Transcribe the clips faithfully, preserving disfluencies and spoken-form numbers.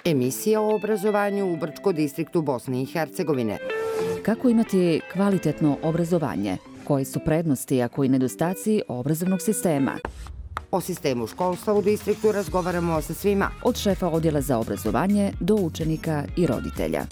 Emisija o obrazovanju u Brčko-distriktu Bosne i Hercegovine. Kako imati kvalitetno obrazovanje? Koji su prednosti, a koji nedostaci obrazovnog sistema? O sistemu školstva u distriktu razgovaramo sa svima. Od šefa odjela za obrazovanje do učenika i roditelja.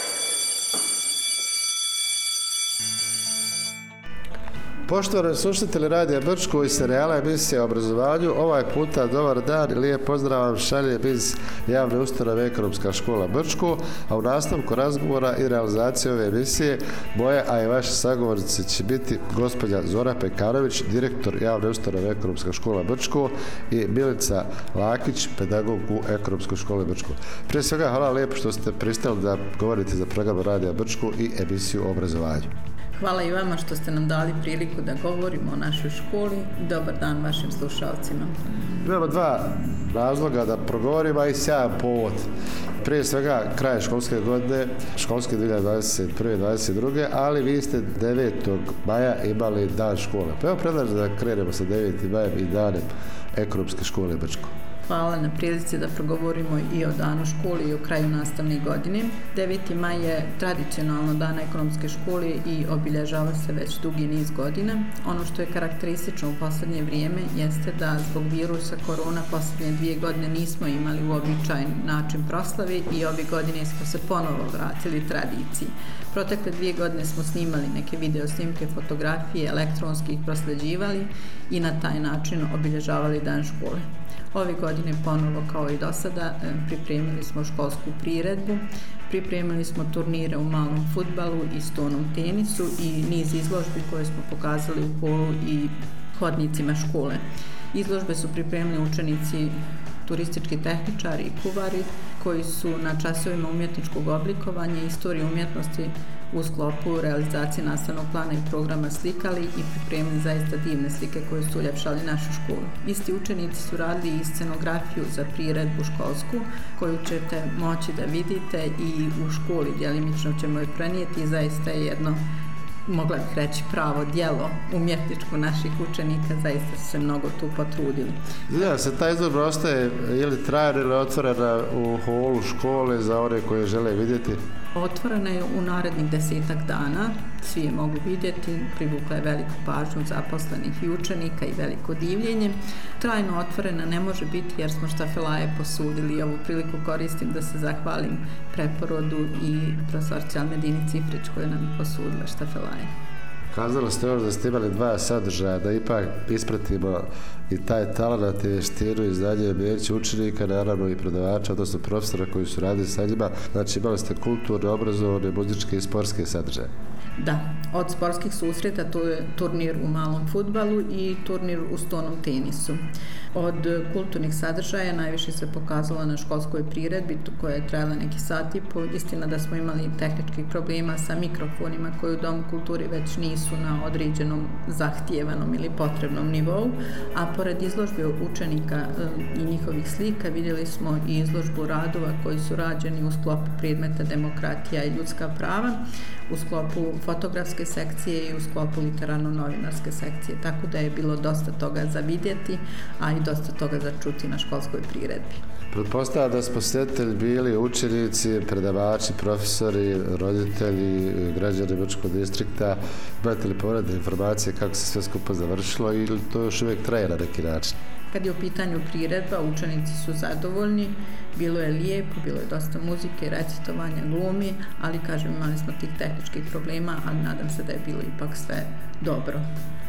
Poštovani slušatelji Radija Brčko i serijala emisije o obrazovanju, ovaj puta dobar dan i lijep pozdrav vam šaljem iz javne ustanove Ekonomska škola Brčko, a u nastavku razgovora i realizacije ove emisije moje, a i vaše sagovornice će biti gospođa Zora Pekanović, direktor javne ustanove Ekonomska škola Brčko, i Milica Lakić, pedagog u Ekonomskoj školi Brčko. Prije svega, hvala lijepo što ste pristali da govorite za program Radija Brčko i emisiju o obrazovanju. Hvala i vama što ste nam dali priliku da govorimo o našoj školi. Dobar dan vašim slušalcima. Imamo dva razloga da progovorimo, a i sjajan povod. Prije svega kraj školske godine, školske dvije hiljade dvadeset prve dvadeset druge, ali vi ste devetog maja imali dan škole. Pa evo predlažem da krenemo sa devetim majem i danem Ekonomske škole Brčko. Hvala na prilici da progovorimo i o danu školi i o kraju nastavne godine. deveti maj je tradicionalno dan ekonomske škole i obilježava se već dugi niz godina. Ono što je karakteristično u posljednje vrijeme jeste da zbog virusa korona posljednje dvije godine nismo imali uobičajen način proslave i ove godine smo se ponovo vratili tradiciji. Protekle dvije godine smo snimali neke video snimke, fotografije, elektronski ih prosleđivali i na taj način obilježavali dan škole. Ove godine ponovo kao i do sada pripremili smo školsku priredbu, pripremili smo turnire u malom fudbalu i stonom tenisu i niz izložbi koje smo pokazali u holu i hodnicima škole. Izložbe su pripremili učenici turistički tehničari i kuvari koji su na časovima umjetničkog oblikovanja i istorije umjetnosti u sklopu realizacije nastavnog plana i programa slikali i pripremili zaista divne slike koje su uljepšali našu školu. Isti učenici su radili i scenografiju za priredbu školsku koju ćete moći da vidite i u školi, djelimično ćemo je prenijeti i zaista je jedno, mogla bih reći, pravo djelo umjetničko naših učenika, zaista su se mnogo tu potrudili. Ja, se ta izložba ostaje ili trajna ili otvorena u holu škole za one koje žele vidjeti? Otvorena je u narednih desetak dana, svi je mogu vidjeti, privukla je veliku pažnju zaposlenih i učenika i veliko divljenje. Trajno otvorena ne može biti jer smo štafelaje posudili. Ovu priliku koristim da se zahvalim Preporodu i profesorici Almedini Cifrić koja nam je posudila štafelaje. Kazali ste još da ste imali dva sadržaja, da ipak ispratimo i taj talent i vještinu i znanje umijeće učenika, naravno i predavača, odnosno profesora koji su radili sa njima. Znači imali ste kulturne, obrazovne, muzičke i sportske sadržaje. Da, od sportskih susreta to je turnir u malom fudbalu i turnir u stonom tenisu. Od kulturnih sadržaja najviše se pokazalo na školskoj priredbi koja je trajala neki sat i po. Istina da smo imali tehničkih problema sa mikrofonima koji u Domu kulturi već nisu na određenom zahtjevanom ili potrebnom nivou, a pored izložbe učenika i njihovih slika vidjeli smo i izložbu radova koji su rađeni u sklopu predmeta demokratija i ljudska prava, u sklopu fotografske sekcije i u sklopu literarno-novinarske sekcije, tako da je bilo dosta toga za vidjeti, a i dosta toga za čuti na školskoj priredbi. Pretpostavljam da su posjetitelji bili učenici, predavači, profesori, roditelji, građani Brčkog distrikta. Imate li povratne informacije kako se sve skupa završilo ili to još uvijek traje na neki način? Kad je u pitanju priredba, učenici su zadovoljni, bilo je lijepo, bilo je dosta muzike, recitovanja, glumi, ali kažem imali smo tih tehničkih problema, ali nadam se da je bilo ipak sve dobro.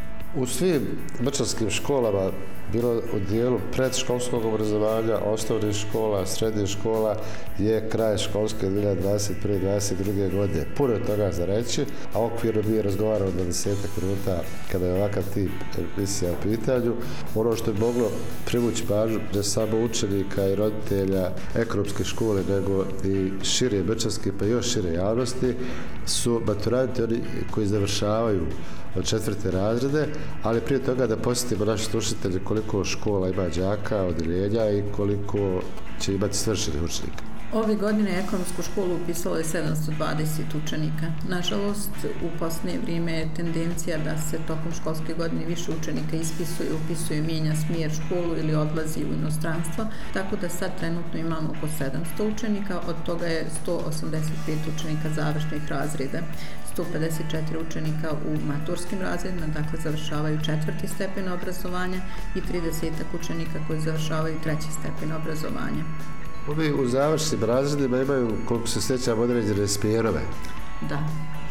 U svim brčanskim školama, bilo u dijelu predškolskog obrazovanja, osnovnih škola, srednjih škola, je kraj školske dvije hiljade dvadeset prve dvadeset druge godine. Puno je toga za reći, a okvirno mi je razgovarao dvadesetak minuta kada je ovakav tip emisija u pitanju. Ono što je moglo privući pažnju ne samo učenika i roditelja ekonomske škole, nego i šire brčanske, pa još šire javnosti, su maturanti oni koji završavaju od četvrte razrede, ali prije toga da posjetimo naši slušatelji koliko škola ima đaka, odeljenja i koliko će imati svršenih učenika. Ove godine ekonomsku školu upisalo je sedamsto dvadeset učenika. Nažalost, u posljednje vrijeme je tendencija da se tokom školske godine više učenika ispisuje, upisuje, mijenja smjer školu ili odlazi u inostranstvo, tako da sad trenutno imamo oko sedamsto učenika, od toga je sto osamdeset pet učenika završnih razreda, sto pedeset četiri učenika u maturskim razredima, dakle završavaju četvrti stepen obrazovanja i trideset učenika koji završavaju treći stepen obrazovanja. Ovi u završnim razredima imaju, koliko se sjećam, određene smjerove. Da.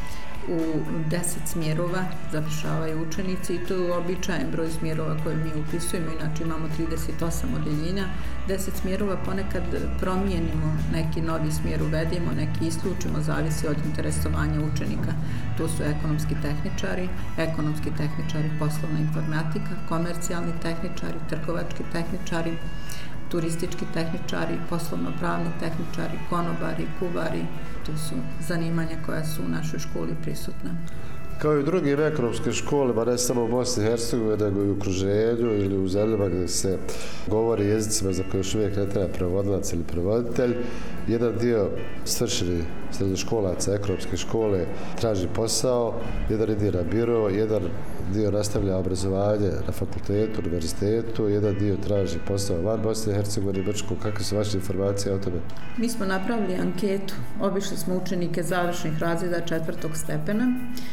U deset smjerova završavaju učenici i to je uobičajen broj smjerova koje mi upisujemo, inače imamo trideset osam odeljenja. deset smjerova ponekad promijenimo, neki novi smjer uvedemo, neki isključimo, zavisi od interesovanja učenika. To su ekonomski tehničari, ekonomski tehničari, poslovna informatika, komercijalni tehničari, trgovački tehničari, turistički tehničari, poslovno-pravni tehničari, konobari, kuvari. To su zanimanja koja su u našoj školi prisutna. Kao i u drugim ekonomskim školama, ne samo u Bosni i Hercegovini, nego i u okruženju ili u zemljama gdje se govori jezicima za koje još uvijek ne treba prevodilac ili prevoditelj, jedan dio svršenih srednjoškolaca ekonomske škole traži posao, jedan ide na biro, jedan dio nastavlja obrazovanje na fakultetu, univerzitetu, jedan dio traži posao van Bosne i Hercegovine i Brčko. Kakve su vaše informacije o tome? Mi smo napravili anketu, obišli smo učenike završnih razreda četvrtog stepena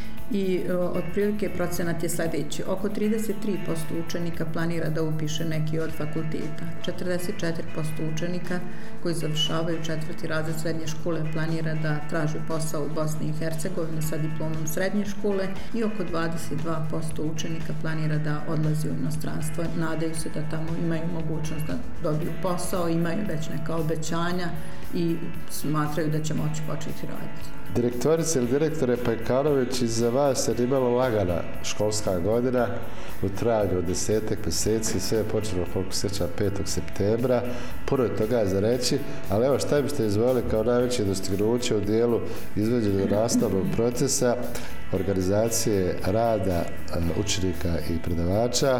i o, otprilike procenat je sljedeći. Oko trideset tri posto učenika planira da upiše neki od fakulteta. četrdeset četiri posto učenika koji završavaju četvrti razred srednje škole planira da traži posao u Bosni i Hercegovini sa diplomom srednje škole i oko dvadeset dva posto učenika planira da odlazi u inostranstvo. Nadaju se da tamo imaju mogućnost da dobiju posao, imaju već neka obećanja i smatraju da će moći početi raditi. Direktorice ili direktore Pekanović, iza vas je imala lagana školska godina u trajanju od desetak mjeseci, sve je počelo, koliko se sjećam, petog septembra. Puno je toga za reći, ali evo šta biste izvojili kao najveće dostignuće u dijelu izvođenja nastavnog procesa, organizacije rada učenika i predavača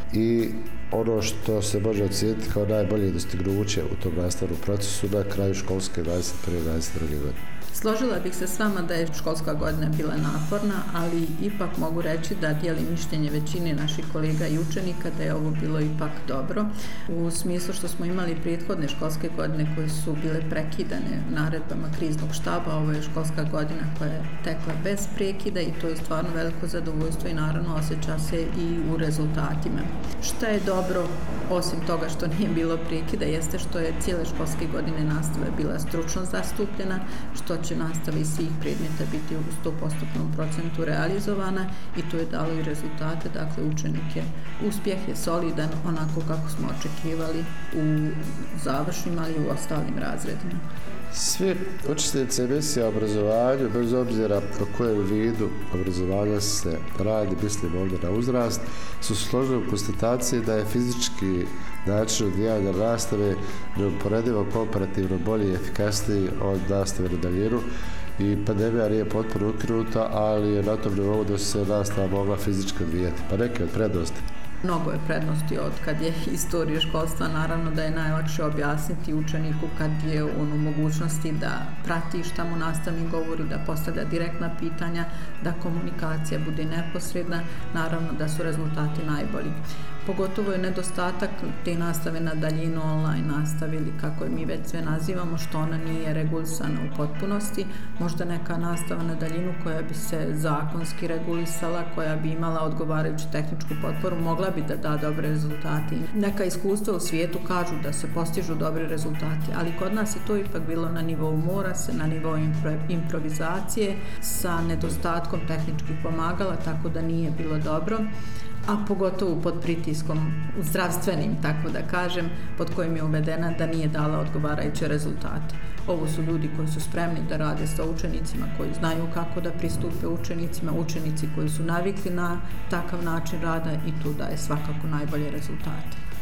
i ono što se može ocijeniti kao najbolje dostignuće u tom nastavnom procesu na kraju školske dvadeset prve dvadeset druge godine. Složila bih se s vama da je školska godina bila naporna, ali ipak mogu reći da dijelim mišljenje većine naših kolega i učenika da je ovo bilo ipak dobro. U smislu što smo imali prethodne školske godine koje su bile prekidane naredbama kriznog štaba, ovo je školska godina koja je tekla bez prekida i to je stvarno veliko zadovoljstvo i naravno osjeća se i u rezultatima. Šta je dobro, osim toga što nije bilo prekida, jeste što je cijele školske godine nastava bila stručno zastupljena, što će nastava iz svih predmeta biti u sto posto procentu realizovana i to je dalo i rezultate, dakle učenike. Uspjeh je solidan onako kako smo očekivali u završnim, ali i u ostalim razredima. Svi učesnici emisije o obrazovanju, bez obzira o kojem vidu obrazovanja se radi, mislim ovdje na uzrast, su složili u konstataciji da je fizički način odvijanja nastave neuporedivo komparativno bolji i efikasniji od nastave na daljinu i pandemija nije potpuno ukinuta, ali je na tom nivou da se nastava mogla fizički odvijati. Pa neke od prednosti. Mnogo je prednosti od kad je istorija školstva, naravno da je najlakše objasniti učeniku kad je on u mogućnosti da prati šta mu nastavnik govori, da postavlja direktna pitanja, da komunikacija bude neposredna, naravno da su rezultati najbolji. Pogotovo je nedostatak te nastave na daljinu, online nastave ili kako je mi već sve nazivamo, što ona nije regulisana u potpunosti. Možda neka nastava na daljinu koja bi se zakonski regulisala, koja bi imala odgovarajuću tehničku potporu, mogla bi da da dobre rezultate. Neka iskustva u svijetu kažu da se postižu dobri rezultati, ali kod nas je to ipak bilo na nivou mora se, na nivou impro, improvizacije sa nedostatkom tehničkih pomagala, tako da nije bilo dobro. A pogotovo pod pritiskom zdravstvenim, tako da kažem, pod kojim je uvedena da nije dala odgovarajuće rezultate. Ovo su ljudi koji su spremni da rade sa učenicima, koji znaju kako da pristupe učenicima, učenici koji su navikli na takav način rada i tu daje svakako najbolje rezultate.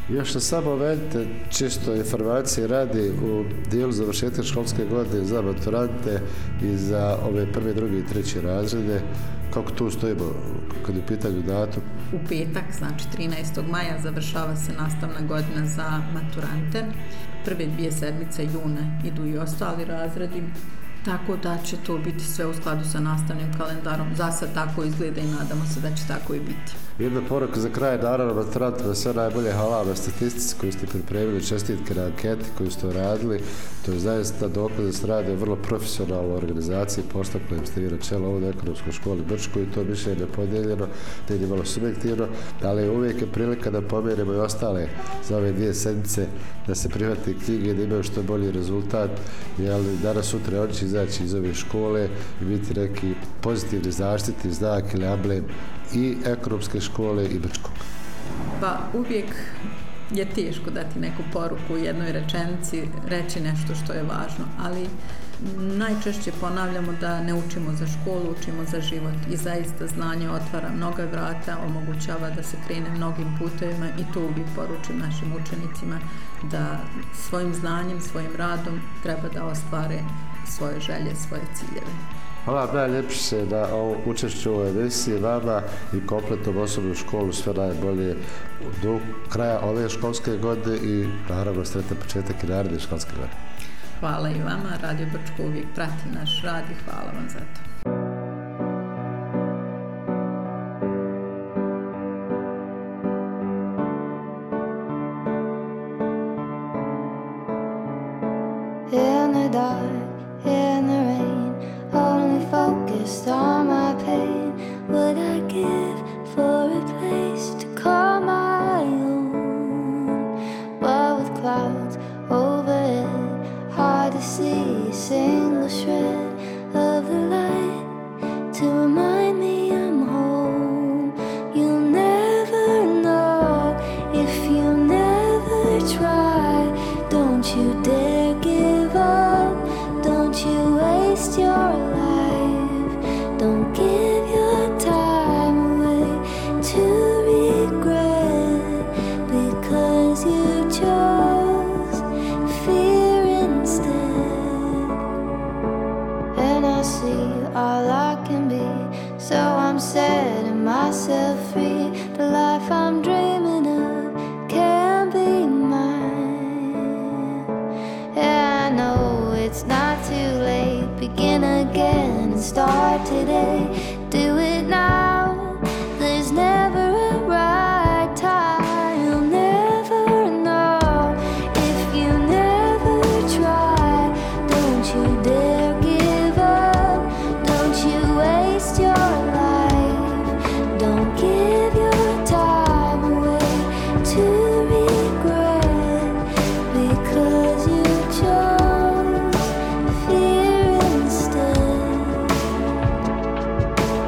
Još na samo momente, čisto informacije radi u dijelu završetka školske godine za maturante i za ove prve, druge i treće razrede. Kako tu stojimo kad je u pitanju datum? U petak, znači trinaestog maja, završava se nastavna godina za maturante. Prve dvije sedmice juna idu i ostali razredi, tako da će to biti sve u skladu sa nastavnim kalendarom. Za sad tako izgleda i nadamo se da će tako i biti. Jedna poruka za kraj, naravno, maturantima sve najbolje, hvala na statistici koju ste pripremili, čestitke na anketi koju ste uradili. To je zaista dokaz da se radi o vrlo profesionalnoj organizaciji posla kojim ste vi na čelu ovdje u Ekonomskoj školi Brčko i to mišljenje je podijeljeno, da je malo subjektivno, ali uvijek je prilika da pomerimo i ostale za ove dvije sedmice, da se prihvate knjige, da imaju što bolji rezultat, jer danas sutra oni će izaći iz ove škole i biti neki pozitivni zaštitni znak ili amblem i Ekonomske škole i Brčkog. Pa uvijek je teško dati neku poruku u jednoj rečenici, reći nešto što je važno, ali najčešće ponavljamo da ne učimo za školu, učimo za život i zaista znanje otvara mnoga vrata, omogućava da se krene mnogim putevima i to uvijek poručim našim učenicima da svojim znanjem, svojim radom treba da ostvare svoje želje, svoje ciljeve. Hvala najljepše na ovom učešću u ovoj emisiji, vama i kompletnom osobnu školu sve najbolje do kraja ove školske godine i naravno sretan početak i naredne školske godine. Hvala i vama, Radio Brčko uvijek prati naš rad i hvala vam za to. In the dark, in the rain, only focused on my pain. Would I give for a place to call my own? But with clouds overhead, hard to see a single shred of the light to remind me I'm home. You'll never know if you never try. Don't you dare give up. Don't you waste your life. Don't give your time away to regret, because you chose fear instead. And I see all I can be, so I'm setting myself free. The life I'm dreaming of can be mine. Yeah, I know it's not too late. Begin again and start today. Do it now. There's never a right time. You'll never know if you never try. Don't you dare give up. Don't you waste your life. Don't give your time away to regret, because you chose fear instead.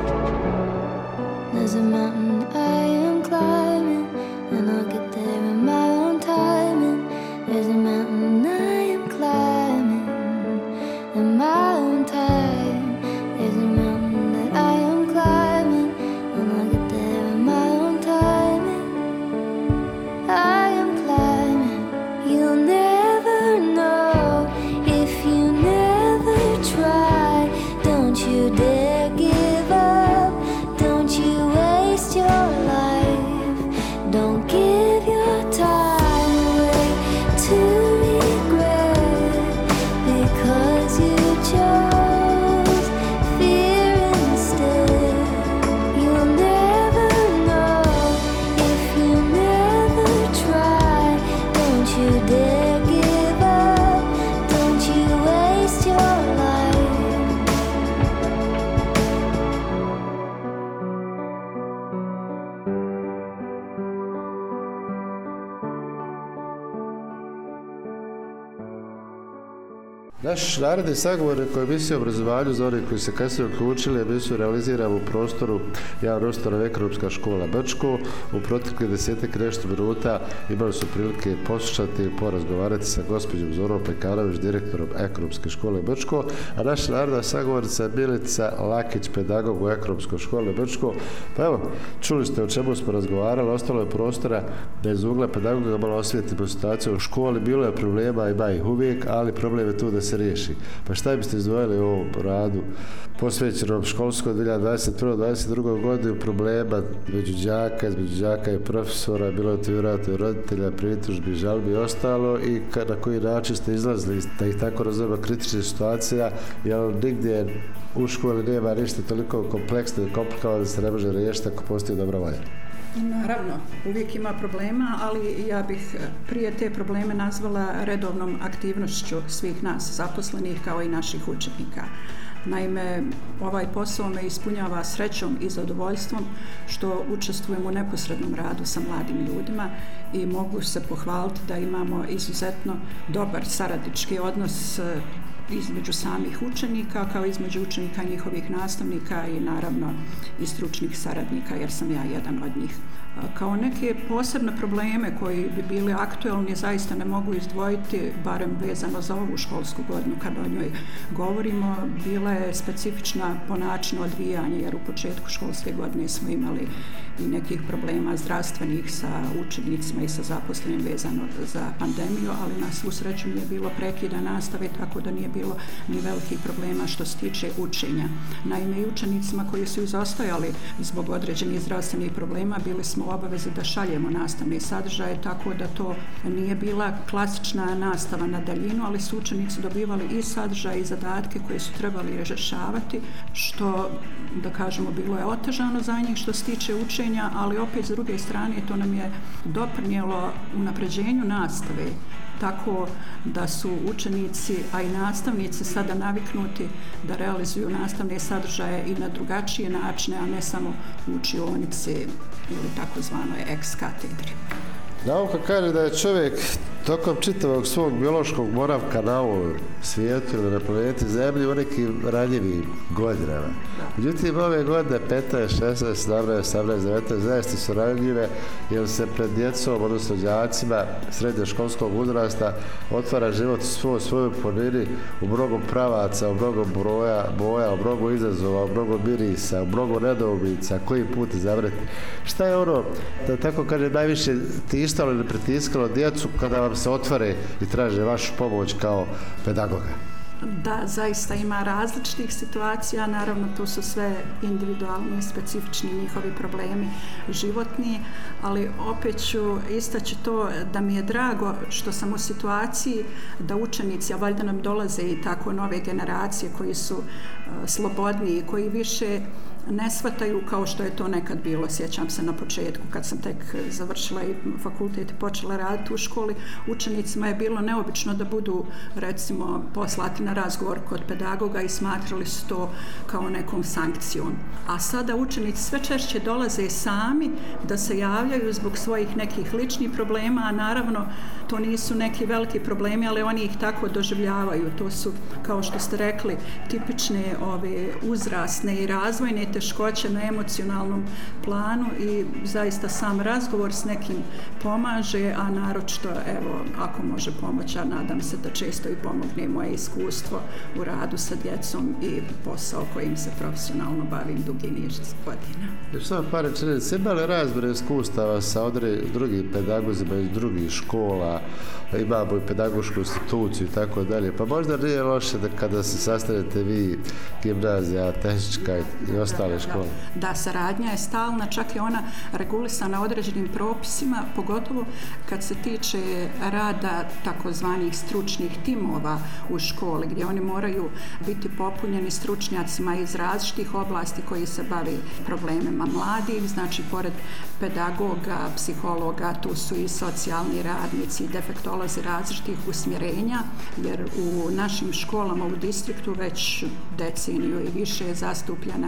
Naš narodni sagovornik koji emisiju obrazovanju za oni koji se kasnije uključili, emisiju realiziramo u prostoru javnog prostora Ekonomska škola Brčko. U proteklih desetak nešto minuta imali su prilike poslušati i porazgovarati sa gospođom Zorom Pekanović, direktorom Ekonomske škole Brčko, a naša narodna sagovornica Milica Lakić, pedagog u Ekonomskoj školi Brčko. Pa evo, čuli ste o čemu smo razgovarali, ostalo je prostora da iz ugla pedagoga malo osvijetimo situaciju u školi. Bilo je problema, ima ih uvijek, ali problem je tu da se riješi. Pa šta biste izdvojili u ovom radu posvećenom školskoj dvije hiljade dvadeset prve dvadeset druge godinu problema među đaka, između đaka i profesora, bilo je to vjerojatno roditelja, pritužbi, žalbi i ostalo, i na koji način ste izlazili da ih tako razumemo kritičnih situacija, jer nigdje u školi nema ništa toliko kompleksno i komplikovano da se ne može riješiti ako postoji dobra volja. Naravno, uvijek ima problema, ali ja bih prije te probleme nazvala redovnom aktivnošću svih nas zaposlenih kao i naših učenika. Naime, ovaj posao me ispunjava srećom i zadovoljstvom što učestvujem u neposrednom radu sa mladim ljudima i mogu se pohvaliti da imamo izuzetno dobar saradnički odnos između samih učenika, kao između učenika i njihovih nastavnika i naravno i stručnih saradnika, jer sam ja jedan od njih. Kao neke posebne probleme koji bi bili aktualni zaista ne mogu izdvojiti, barem vezano za ovu školsku godinu kad o njoj govorimo. Bila je specifična po načinu odvijanja, jer u početku školske godine smo imali i nekih problema zdravstvenih sa učenicima i sa zaposlenim vezano za pandemiju, ali na svu sreću nije bilo prekida nastave, tako da nije bilo ni velikih problema što se tiče učenja. Naime, i učenicima koji su izostajali zbog određenih zdravstvenih problema bili smo u obavezi da šaljemo nastavne sadržaje, tako da to nije bila klasična nastava na daljinu, ali su učenici dobivali i sadržaje i zadatke koje su trebali rješavati, što, da kažemo, bilo je otežano za njih što se tiče učenja, ali opet s druge strane to nam je doprinijelo unapređenju nastave, tako da su učenici, a i nastavnici sada naviknuti da realizuju nastavne sadržaje i na drugačije načine, a ne samo u učionici ili takozvanoj ex-katedri. Nauka kaže da je čovjek tokom čitavog svog biološkog boravka na ovom svijetu ili na planeti Zemlji u nekim ranjivim godinama. Međutim, ove godine petnaest, šesnaest, sedamnaest, osamnaest, devetnaest zaista su ranjive, jer se pred djecom, odnosno đacima srednjoškolskog uzrasta otvara život u svoj, svojoj ponini u mnogo pravaca, u mnogo broja, boja, u mnogo izazova, u mnogo mirisa, u mnogo nedoumica, koji put izabrati. Šta je ono, da tako kaže, najviše tištalo ili pritiskalo djecu kada vam se otvore i traže vašu pomoć kao pedagoga? Da, zaista ima različitih situacija, naravno to su sve individualni i specifični njihovi problemi životni, ali opet ću istaći to da mi je drago što sam u situaciji da učenici, a valjda nam dolaze i tako nove generacije koji su uh, slobodniji, koji više ne shvataju kao što je to nekad bilo. Sjećam se na početku kad sam tek završila i fakultet i počela raditi u školi, učenicima je bilo neobično da budu recimo poslati na razgovor kod pedagoga i smatrali su to kao nekom sankcijom. A sada učenici sve češće dolaze sami da se javljaju zbog svojih nekih ličnih problema, a naravno to nisu neki veliki problemi, ali oni ih tako doživljavaju. To su, kao što ste rekli, tipične ove uzrasne i razvojne teškoće na emocionalnom planu i zaista sam razgovor s nekim pomaže, a naročito, evo, ako može pomoći, a nadam se da često i pomogne moje iskustvo u radu sa djecom i posao kojim se profesionalno bavim dugi niz godina. Još samo par rečenica, ima li razmjere iskustava sa odre, drugim pedagozima iz drugih škola, imamo i pedagošku instituciju i tako dalje, pa možda nije loše da kada se sastanete vi, gimnazija, tehnička i ostale škole? Da, da, saradnja je stalna, čak je ona regulisana određenim propisima, pogotovo kad se tiče rada takozvanih stručnih timova u školi, gdje oni moraju biti popunjeni stručnjacima iz različitih oblasti koji se bavi problemima mladih, znači pored pedagoga, psihologa, tu su i socijalni radnici, defektolozi različitih usmjerenja, jer u našim školama u distriktu već deceniju i više je zastupljena i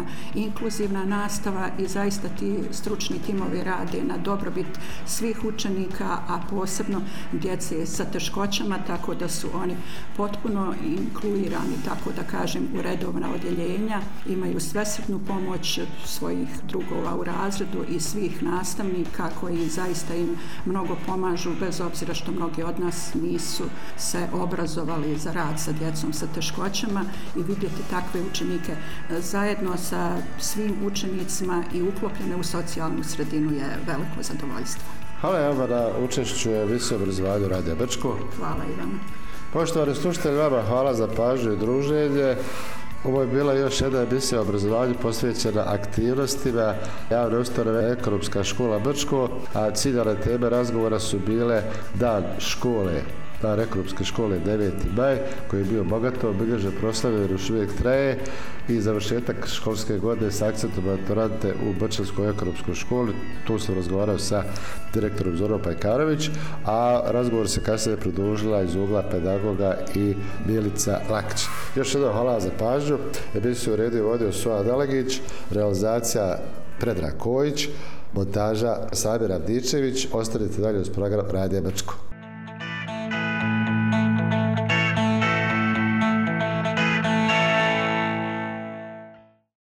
inkluzivna nastava i zaista ti stručni timovi rade na dobrobit svih učenika, a posebno djece sa teškoćama, tako da su oni potpuno inkluirani, tako da kažem, u redovna odjeljenja, imaju svesrdnu pomoć svojih drugova u razredu i svih nastavnika koji zaista im mnogo pomažu, bez obzira što mnogi od nas nisu se obrazovali za rad sa djecom sa teškoćama, i vidjeti takve učenike zajedno sa svim učenicima i uklopljene u socijalnu sredinu je veliko zadovoljstvo. Hvala vam na učešću u emisiji obrazovanju Radija Brčko. Hvala i vama. Poštovani slušatelji, vama hvala za pažnju i druženje. Ovo je bila još jedna emisija o obrazovanju posvećena aktivnostima javne ustanove Ekonomska škola Brčko, a ciljane teme razgovora su bile Dan škole, Dan ekonomske škole deveti maj, koji je bio bogato obilježen, proslavljen jer još uvijek traje, i završetak školske godine s akcentom maturante u Brčanskoj ekonomskoj školi. Tu sam razgovarao sa direktorom Zorom Pajkarović, a razgovor se kasnije produžila iz ugla pedagoga i Milica Lakić. Još jednom hvala za pažnju. Emisiju u redu je vodio Suad Dalegić, realizacija Predrag Kojić, montaža Samir Avdičević. Ostanite dalje uz program Radija Brčko.